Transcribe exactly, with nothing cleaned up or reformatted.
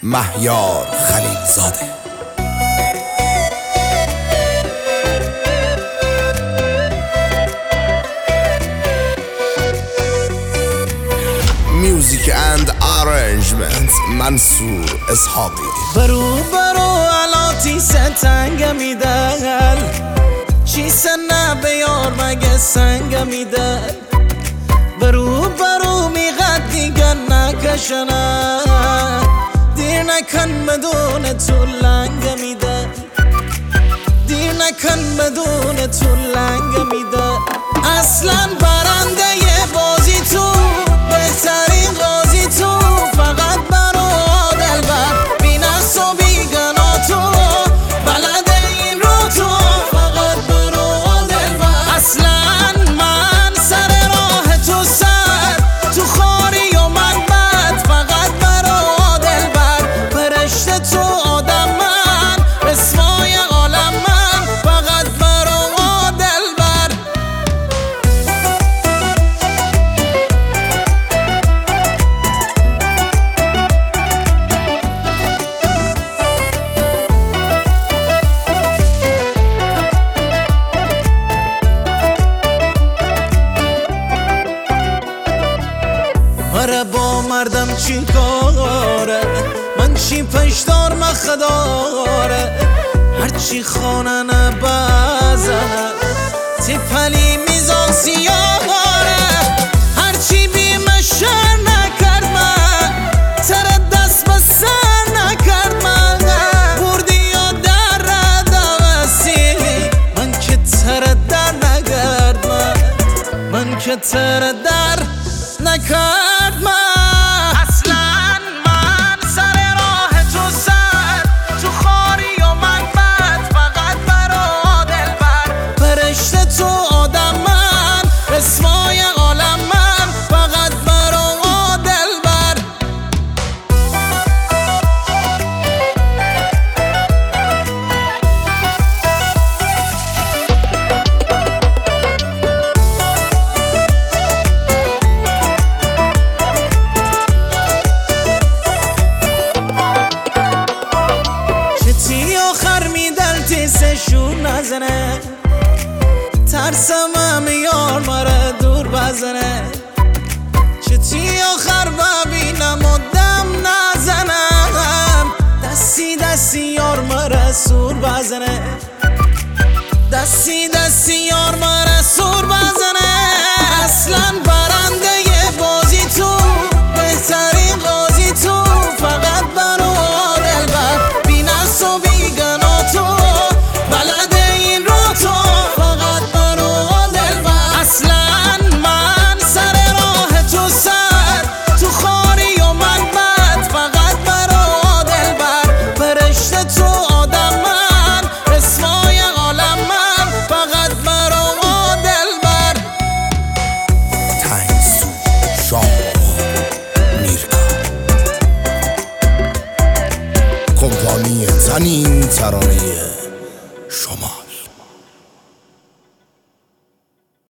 مهیار خلیلزاده. میوزیک اند آرنجمنت منصور اسحاقی. برو برو علاتی ستنگ میدل چی سنه بیار مگه سنگ میدل. برو برو میقد دیگر نکشنه دیر نکن بدون تو لنگ میدل. دیر نکن بدون تو لنگ میدل. اصلا برنده ی بازی تو بهترین قاضی تو فقط برو دلبر بی نفس و بی گنا تو بلد این رو تو فقط برو دلبر. اصلا من سر راه تو سر تو خاری و من بد فقط برو دلبر. فرشته تو آدم من اسمای عالم من فقط برو دلبر. مره با مردم چی کاره من چی پشدار مخداره هرچی خانه نبزنه تیپلی میزان سیاره هرچی بیم شر نکرد من سر دست به سر نکرد من بردی یا در دوستی من که تر در نگرد من من که تر در نکرد من. اصلا من سر راه تو سر تو خاری و من بد فقط برا دلبر. فرشته تو آدم من اسمای عالم من فقط برا دلبر. آخر میدل تیسشون نزنه ترسم هم یار مره دور بزنه. چتی آخر ببینم و دم نزنم دستی دستی یار مره سور بزنه. دستی دستی یار مره سور بزنه. اصلا برنده ی بازی تو بهترین قاضی تو فقط برو دلبر بی نفس و بی گنا تو بلد این رو تو فقط برو دلبر. اصلا من سر راه تو سر تو خاری و من بد فقط برو دلبر. فرشته تو آدم من اسمای عالم من فقط برو دلبر. تنگسو شاه میرکا کمپانی تنین ترانه